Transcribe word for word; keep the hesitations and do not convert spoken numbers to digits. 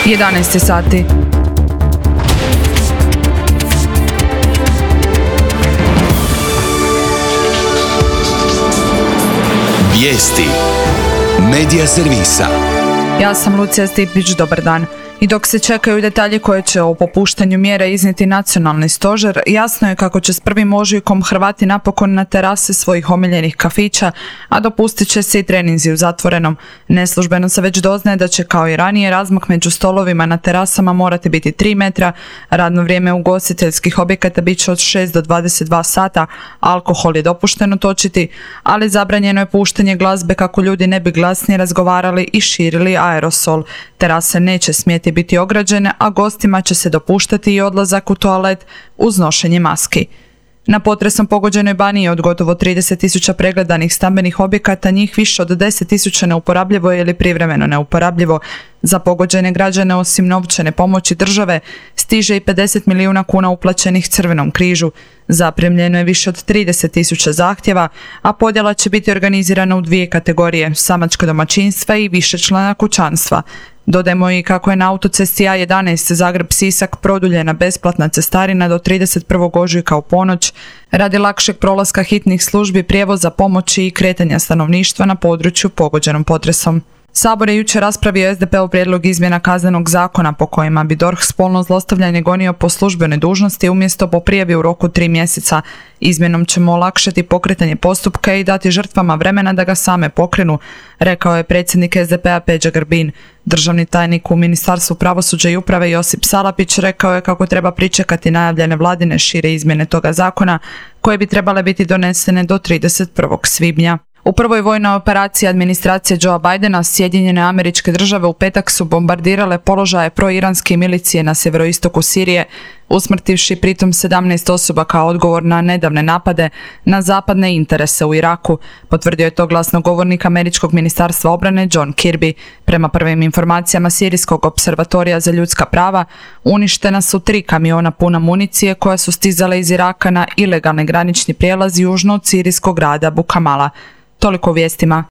jedanaest sati. Vijesti Medija servisa. Ja sam Lucija Stipić, dobar dan. I dok se čekaju detalji koje će o popuštanju mjera iznijeti nacionalni stožer, jasno je kako će s prvim ožujkom Hrvati napokon na terase svojih omiljenih kafića, a dopustit će se i treninzi u zatvorenom. Neslužbeno se već doznaje da će kao i ranije razmak među stolovima na terasama morati biti tri metra, radno vrijeme ugostiteljskih objekata bit će od šest do dvadeset dva sata, alkohol je dopušteno točiti, ali zabranjeno je puštanje glazbe kako ljudi ne bi glasnije razgovarali i širili aerosol. Terase neće smjeti biti ograđene, a gostima će se dopuštati i odlazak u toalet uz nošenje maski. Na potresom pogođenoj Baniji od gotovo trideset tisuća pregledanih stambenih objekata, njih više od deset tisuća neuporabljivo je ili privremeno neuporabljivo. Za pogođene građane osim novčane pomoći države stiže i pedeset milijuna kuna uplaćenih Crvenom križu. Zaprimljeno je više od trideset tisuća zahtjeva, a podjela će biti organizirana u dvije kategorije, samačka domaćinstva i višečlana kućanstva. Dodajmo i kako je na autocesti A jedanaest Zagreb-Sisak produljena besplatna cestarina do trideset prvog ožujka u ponoć radi lakšeg prolaska hitnih službi, prijevoza, pomoći i kretanja stanovništva na području pogođenom potresom. Sabor je jučer raspravio es de peov prijedlog izmjena Kaznenog zakona po kojima bi DORH spolno zlostavljanje gonio po službenoj dužnosti umjesto po prijavi u roku tri mjeseca. Izmjenom ćemo olakšati pokretanje postupka i dati žrtvama vremena da ga same pokrenu, rekao je predsjednik es de pea Peđa Grbin. Državni tajnik u Ministarstvu pravosuđa i uprave Josip Salapić rekao je kako treba pričekati najavljene vladine šire izmjene toga zakona koje bi trebale biti donesene do trideset prvog svibnja. U prvoj vojnoj operaciji administracije Joea Bidena Sjedinjene Američke Države u petak su bombardirale položaje proiranske milicije na sjeveroistoku Sirije, usmrtivši pritom sedamnaest osoba kao odgovor na nedavne napade na zapadne interese u Iraku, potvrdio je to glasnogovornik Američkog ministarstva obrane John Kirby. Prema prvim informacijama Sirijskog observatorija za ljudska prava, uništena su tri kamiona puna municije koja su stizale iz Iraka na ilegalni granični prijelaz južno od sirijskog grada Bukamala. Toliko o vijestima.